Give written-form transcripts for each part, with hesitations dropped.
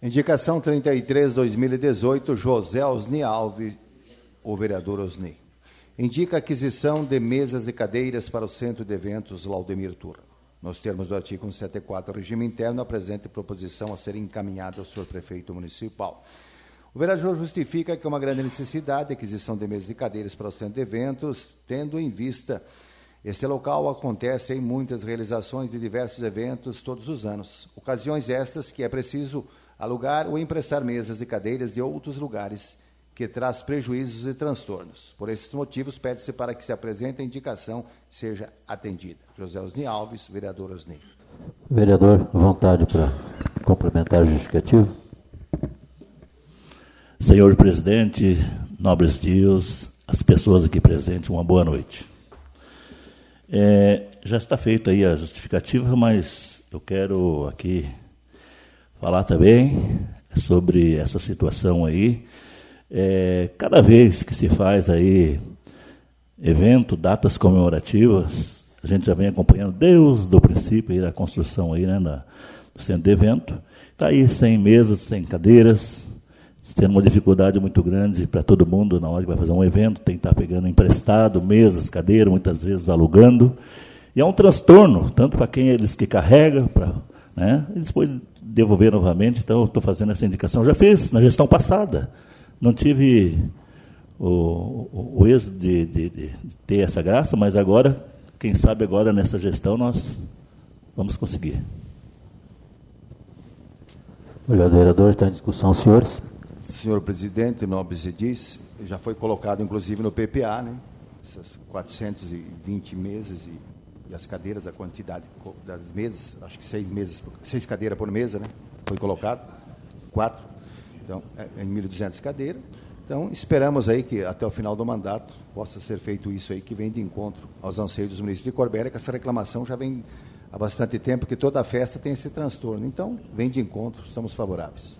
Indicação 33/2018, José Osni Alves, o vereador Osni. Indica a aquisição de mesas e cadeiras para o Centro de Eventos Laudemir Turra. Nos termos do artigo 174 do regime interno, apresenta proposição a ser encaminhada ao senhor prefeito municipal. O vereador justifica que é uma grande necessidade a aquisição de mesas e cadeiras para o Centro de Eventos, tendo em vista este local acontece em muitas realizações de diversos eventos todos os anos. Ocasiões estas que é preciso alugar ou emprestar mesas e cadeiras de outros lugares, que traz prejuízos e transtornos. Por esses motivos, pede-se para que se apresente a indicação seja atendida. José Osni Alves, vereador Osni. Vereador, vontade para complementar o justificativo. Senhor presidente, nobres dias, as pessoas aqui presentes, uma boa noite. Já está feita aí a justificativa, mas eu quero aqui falar também sobre essa situação aí. Cada vez que se faz aí evento, datas comemorativas, a gente já vem acompanhando desde o princípio aí da construção aí, né, do centro de evento. Está aí sem mesas, sem cadeiras, tendo uma dificuldade muito grande para todo mundo na hora que vai fazer um evento, tem que estar pegando emprestado, mesas, cadeiras, muitas vezes alugando. E é um transtorno, tanto para quem eles que carregam, né, e depois devolver novamente. Então, eu estou fazendo essa indicação. Já fiz na gestão passada. Não tive o êxito de ter essa graça, mas agora, quem sabe agora nessa gestão nós vamos conseguir. Obrigado, vereador. Está em discussão, senhores. Senhor presidente, nobres edis, já foi colocado inclusive no PPA, né? Essas 420 mesas e as cadeiras, a quantidade das mesas, acho que 6 cadeiras por mesa, né? Foi colocado, 4, então é 1.200 cadeiras. Então esperamos aí que até o final do mandato possa ser feito isso aí, que vem de encontro aos anseios dos municípios de Corbélia, que essa reclamação já vem há bastante tempo, que toda a festa tem esse transtorno. Então, vem de encontro, estamos favoráveis.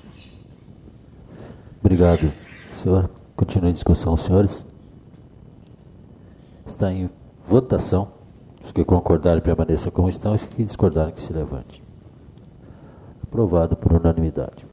Obrigado, senhor. Continua em discussão, senhores. Está em votação. Os que concordarem permaneçam como estão, os que discordarem que se levante. Aprovado por unanimidade.